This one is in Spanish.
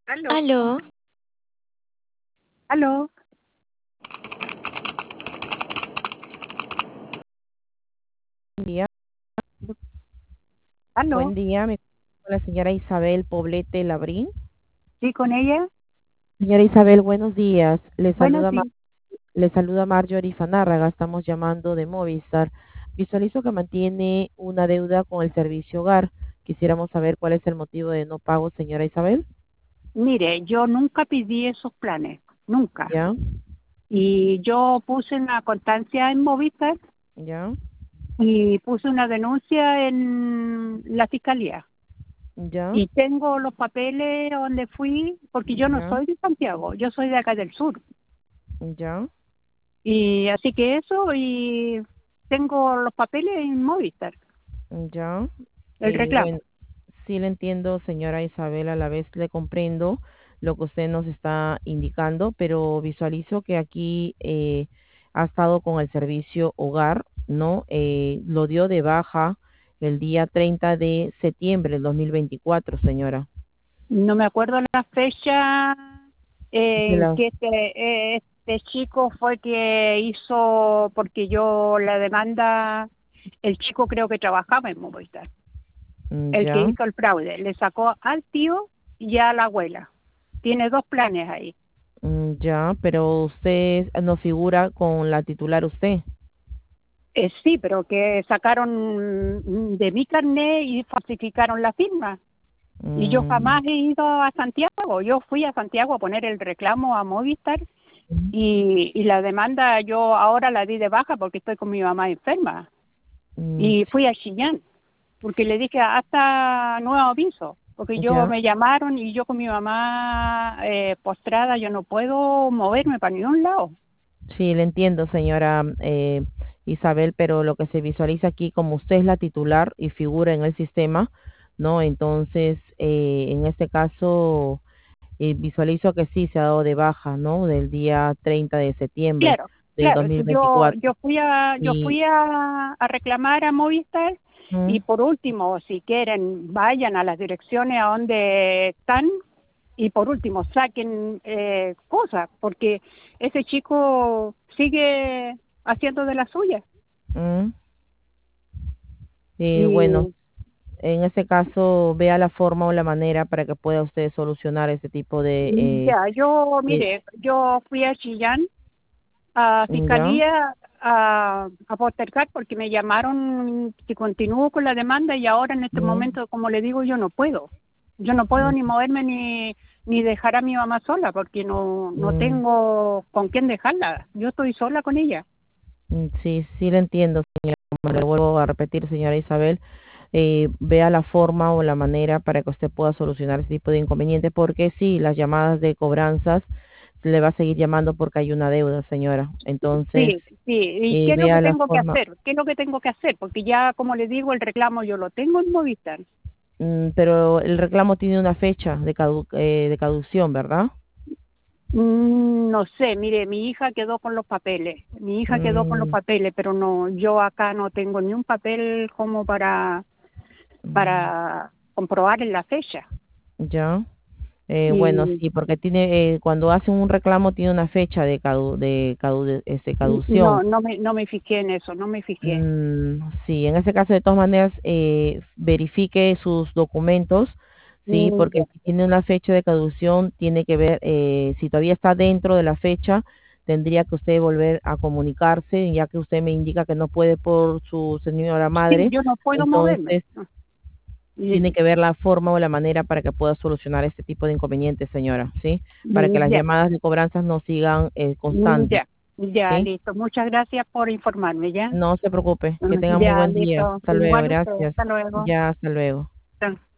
Aló, Aló, aló, Buen día, aló. buen día. Me comunico con la señora Isabel Poblete Labrín. Sí, con ella. Señora Isabel, buenos días. Buenos días. Le saluda Marjorie Fanárraga. Estamos llamando de Movistar. Visualizo que mantiene una deuda con el servicio hogar. Quisiéramos saber cuál es el motivo de no pago, señora Isabel. Mire, yo nunca pedí esos planes, nunca. Ya, Y yo puse una constancia en Movistar ya, y puse una denuncia en la fiscalía. ya, Y tengo los papeles donde fui, porque yo no ya, soy de Santiago, yo soy de acá del sur. ya, Y así que eso, y tengo los papeles en Movistar, ya. el reclamo. Bueno, sí le entiendo, señora Isabel, a la vez le comprendo lo que usted nos está indicando, pero visualizo que aquí ha estado con el servicio hogar, ¿no? Lo dio de baja el día 30 de septiembre del 2024, señora. No me acuerdo la fecha De en la, que este chico fue que hizo, porque yo la demanda, el chico creo que trabajaba en Movistar, el que ya, hizo el fraude, le sacó al tío y a la abuela. Tiene dos planes ahí. ya, pero usted no figura con la titular usted. Sí, pero que sacaron de mi carnet y falsificaron la firma. Y yo Mm, jamás he ido a Santiago. Yo fui a Santiago a poner el reclamo a Movistar. Y la demanda yo ahora la di de baja porque estoy con mi mamá enferma. mm, Y fui a Chillán porque le dije hasta nuevo aviso, porque yo ya. me llamaron y yo con mi mamá postrada, yo no puedo moverme para ningún lado. Sí, le entiendo, señora Isabel, pero lo que se visualiza aquí, como usted es la titular y figura en el sistema, ¿no? Entonces, en este caso, visualizo que sí se ha dado de baja, ¿no? Del día 30 de septiembre Claro, del claro, si yo 2024. yo Y, fui a reclamar a Movistar mm, y por último, si quieren, vayan a las direcciones a donde están y por último saquen cosas, porque ese chico sigue haciendo de las suyas. mm, bueno, Y en ese caso, vea la forma o la manera para que pueda usted solucionar ese tipo ya, yo, de mire, yo fui a Chillán, a ya. Fiscalía, a postergar porque me llamaron que continúo con la demanda y ahora en este Mm, momento, como le digo, yo no puedo. Yo no puedo ni mm, moverme ni dejar a mi mamá sola porque no mm. tengo con quién dejarla. Yo estoy sola con ella. Sí, sí le entiendo, señora. Como le vuelvo a repetir, señora Isabel, vea la forma o la manera para que usted pueda solucionar ese tipo de inconvenientes, porque sí, las llamadas de cobranzas le va a seguir llamando porque hay una deuda, señora. Entonces, Sí, sí. ¿Y qué es lo que vea la tengo que forma. hacer? ¿Qué es lo que tengo que hacer? Porque ya, como le digo, el reclamo yo lo tengo en Movistar. Pero el reclamo tiene una fecha de caducción, ¿verdad? No sé, mire, mi hija quedó con los papeles. Mi hija quedó con los Mm, papeles, pero no, yo acá no tengo ni un papel como mm, para comprobar en la fecha. ya. Bueno, Y sí, porque tiene, cuando hacen un reclamo tiene una fecha de caducción. no me fijé en eso, no me fijé. Sí, en ese caso, de todas maneras, verifique sus documentos, sí, porque Ya. si tiene una fecha de caducción, tiene que ver, si todavía está dentro de la fecha, tendría que usted volver a comunicarse, ya que usted me indica que no puede por su señora Sí, madre, yo no puedo moverme. entonces tiene Y- que ver la forma o la manera para que pueda solucionar este tipo de inconvenientes, señora, ¿sí? Para que las Ya, llamadas de cobranzas no sigan constantes, ya, ya, ¿sí? listo. Muchas gracias por informarme, ¿ya? No se preocupe, que tenga muy Ya, buen día. listo. Hasta luego, Igual usted, gracias. hasta luego. Ya, hasta luego. Chao.